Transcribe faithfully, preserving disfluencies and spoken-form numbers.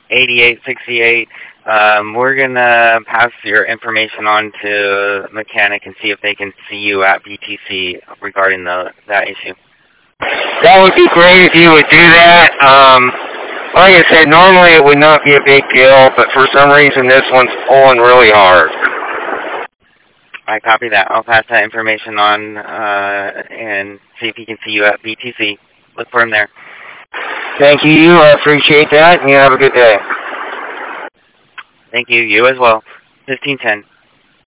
eighty-eight sixty-eight. Um, we're going to pass your information on to mechanic and see if they can see you at B T C regarding the that issue. That would be great if you would do that. Um, like I said, normally it would not be a big deal, but for some reason this one's pulling really hard. I copy that. I'll pass that information on uh, and see if he can see you at B T C. Look for him there. Thank you. I appreciate that, and you have a good day. Thank you. You as well. fifteen ten.